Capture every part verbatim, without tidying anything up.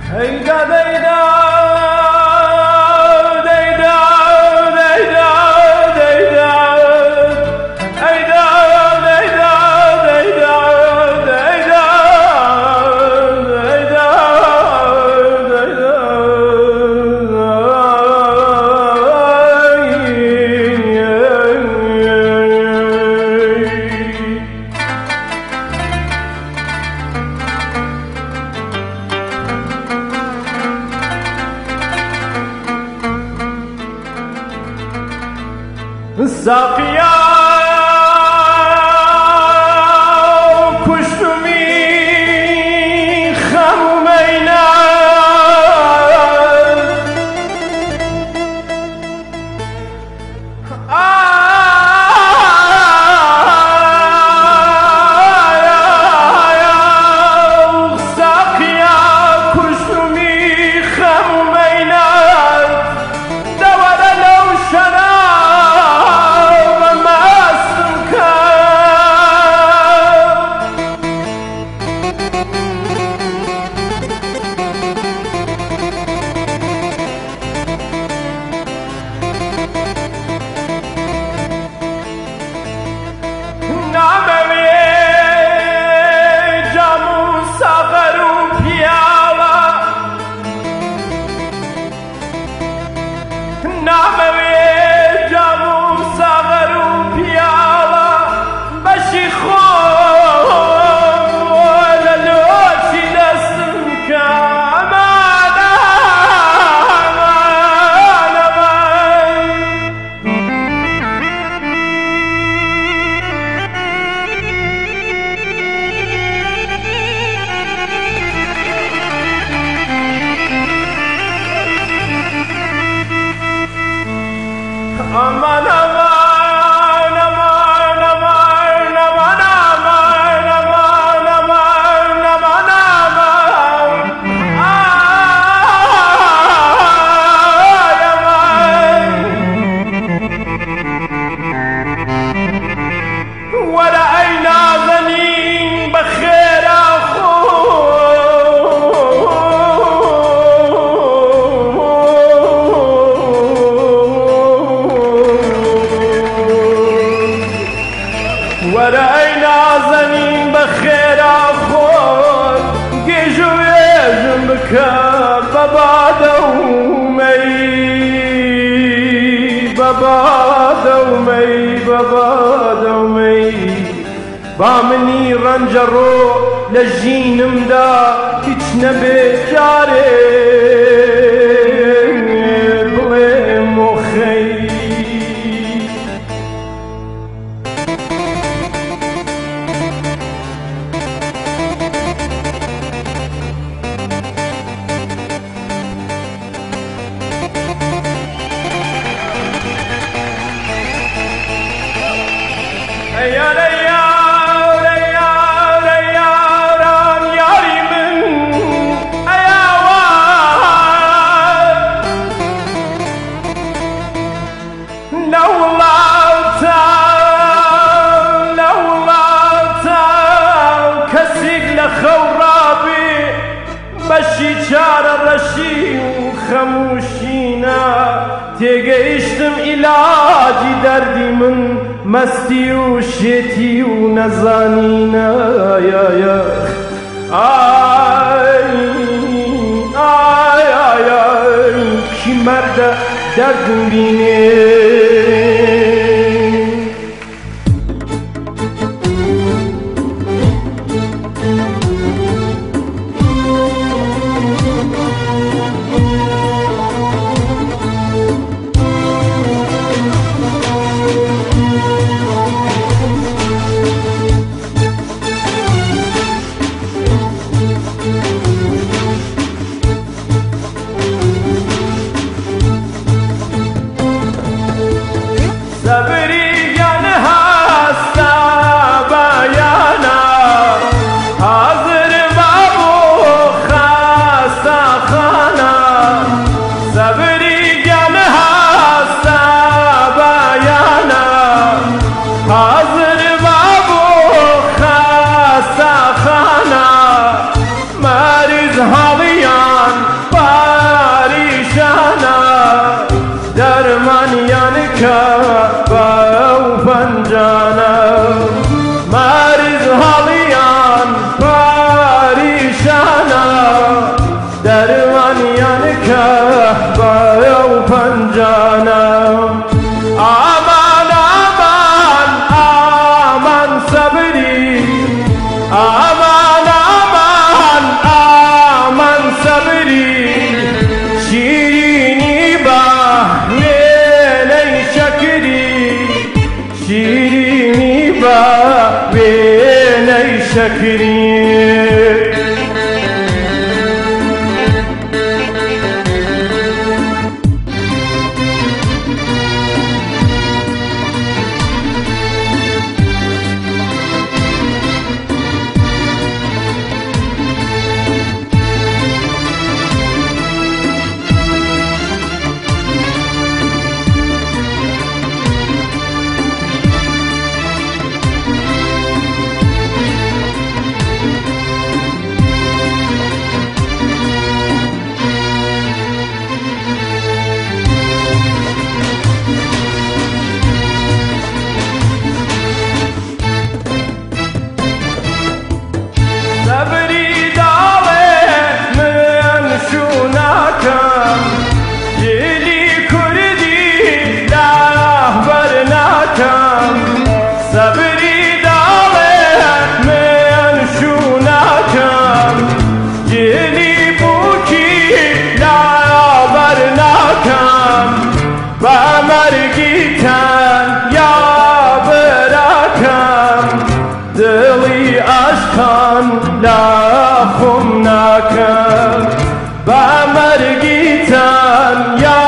ساقیا کشتمی خمومینا ساقیا کشتمی خمومینا دور لو شنا aman aman aman aman aman aman aman aman aman aman ay aman ورأينا ظنين بخير ورأينا زنين بخير أخوك جيجو يجمك بابا دومي بابا دومي بابا دومي بامني رنجرو لجين مدا تتنبي جاري بلي مخي يا ريال ريال ريال ياري من أيوان لو الله لو الله كسيق لخورابي بشي شار الرشي وخموشينا تيجيشتم علاجي دردي من مستی و شیتی و نزانینا یا یا آی آی آی آی کی مرد درد بینه کهبه و پنجانم آمان آمان آمان صبری آمان آمان آمان صبری شیرینی با وینی شکری شیرینی با وینی شکری صبری داوه من شوناکم جلی کردی راهبر ناکم صبری داوه من شوناکم جلی بوکی راهبر ناکم با مرگیتن یا براکم دلی عشقان لاخم ناکم با مرگیتان یا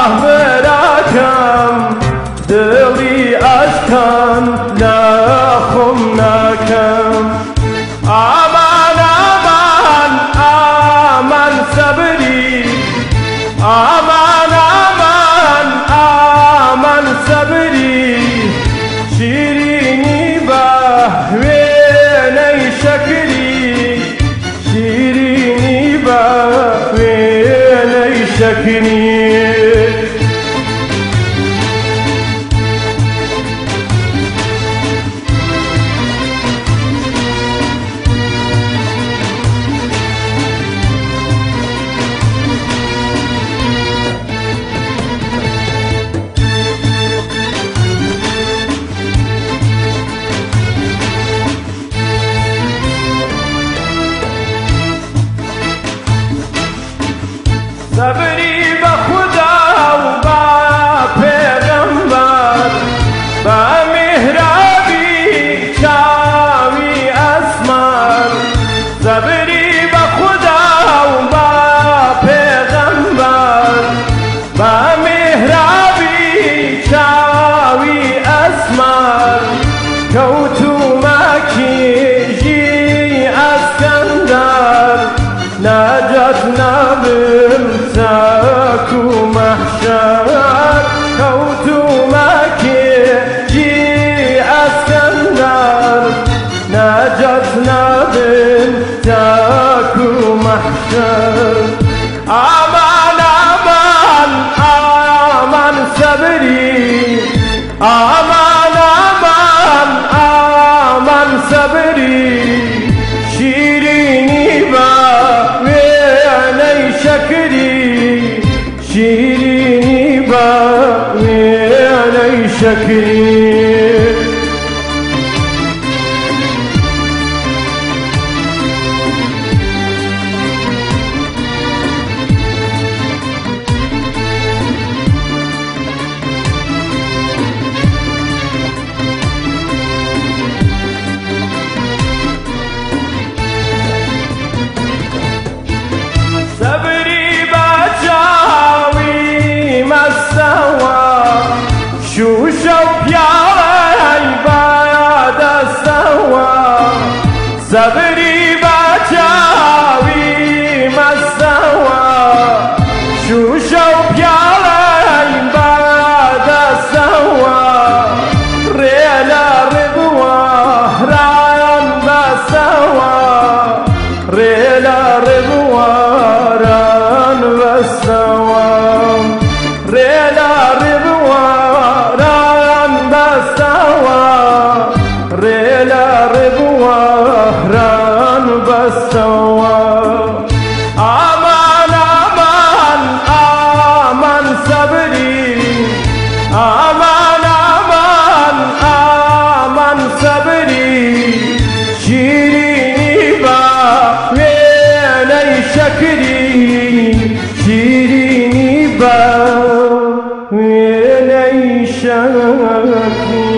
براکم دلی عشقان لاخم ناکم آمان آمان آمان صبری آمان آمان آمان صبری شیرینی با وینی شکری شیرینی با وینی شکری صبری با خدا و با پیغمبر با مهرابی چاوی اسمان صبری با خدا و با پیغمبر با مهرابی چاوی اسمان کوتو مکی جی اسکندر نجات نبم تاكو محشر كوتو ماكي جي اسكندر نجات نبم تاكو محشر آمان آمان آمان صبري آمان آمان آمان صبري شيريني با وینی شکری شیرینی با وینی شکری شو شو شكري